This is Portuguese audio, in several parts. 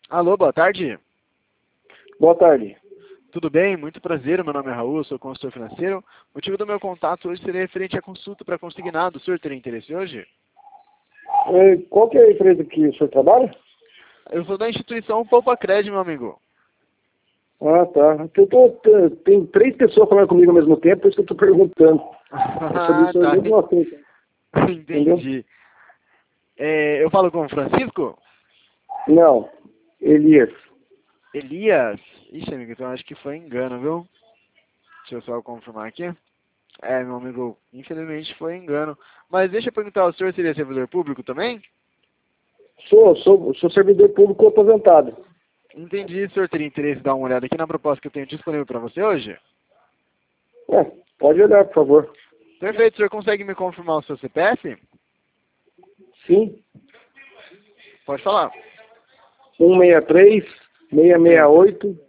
Alô, boa tarde. Boa tarde. Tudo bem? Muito prazer, meu nome é Raul, sou consultor financeiro. O motivo do meu contato hoje seria referente à consulta para consignado. O senhor teria interesse hoje? Qual que é a empresa que o senhor trabalha? Eu sou da instituição Poupa Cred, meu amigo. Ah, tá. Tem 3 pessoas falando comigo ao mesmo tempo, por isso que eu estou perguntando. É sobre Ah, isso tá. mesmo assunto. Entendeu? Entendi. Eu falo com o Francisco? Não. Elias. Elias? Ixi, amigo, então acho que foi engano, viu? Deixa eu só confirmar aqui. Meu amigo, infelizmente foi engano. Mas deixa eu perguntar, o senhor seria servidor público também? Sou servidor público aposentado. Entendi. O senhor teria interesse em dar uma olhada aqui na proposta que eu tenho disponível para você hoje? É, pode olhar, por favor. Perfeito. O senhor consegue me confirmar o seu CPF? Sim. Pode falar. 163 668.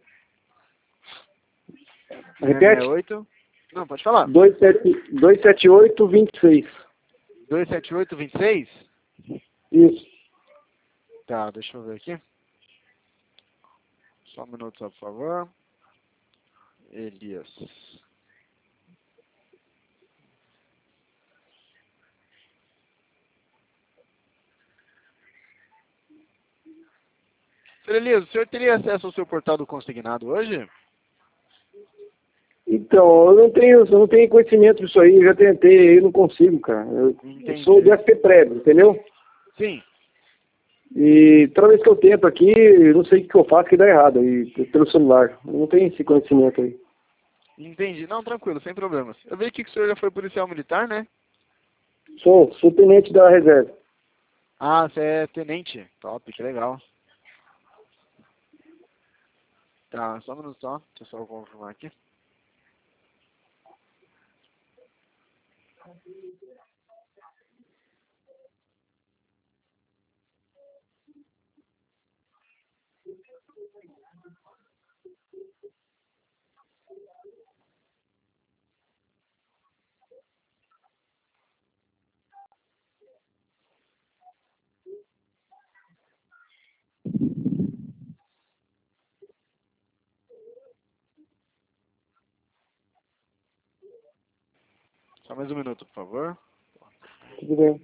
Repete? 668. Não, pode falar. 278 26. 27826? Isso. Tá, deixa eu ver aqui. Só um minuto, só, por favor. Elias. Senhor Elias, o senhor teria acesso ao seu portal do consignado hoje? Então, eu não tenho conhecimento disso aí, eu já tentei, eu não consigo, cara. Eu sou Entendi. do FP Prévio, entendeu? Sim. E toda vez que eu tento aqui, eu não sei o que eu faço que dá errado, e pelo celular. Eu não tenho esse conhecimento aí. Entendi. Não, tranquilo, sem problemas. Eu vi aqui que o senhor já foi policial militar, né? Sou tenente da reserva. Ah, você é tenente. Top, que legal. Tá, só um minuto só. Deixa eu só confirmar aqui. Só mais um minuto, por favor. Tudo bem.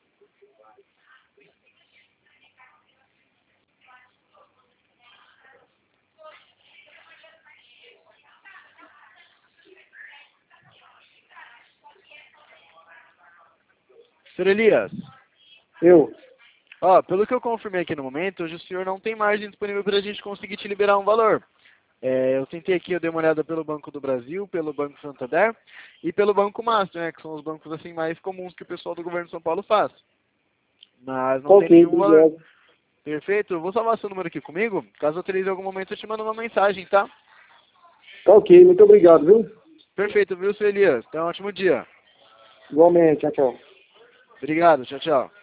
Senhor Elias, Eu? pelo que eu confirmei aqui no momento, hoje o senhor não tem margem disponível para a gente conseguir te liberar um valor. Eu tentei aqui, eu dei uma olhada pelo Banco do Brasil, pelo Banco Santander e pelo Banco Master, né, que são os bancos assim mais comuns que o pessoal do governo de São Paulo faz. Mas não tem Ok, nenhum valor. obrigado. Perfeito? Eu vou salvar seu número aqui comigo. Caso eu utilize em algum momento, eu te mando uma mensagem, tá? Tá ok, muito obrigado, viu? Perfeito, viu, senhor Elias? Tenha um ótimo dia. Igualmente, tchau, tchau. Obrigado, tchau, tchau.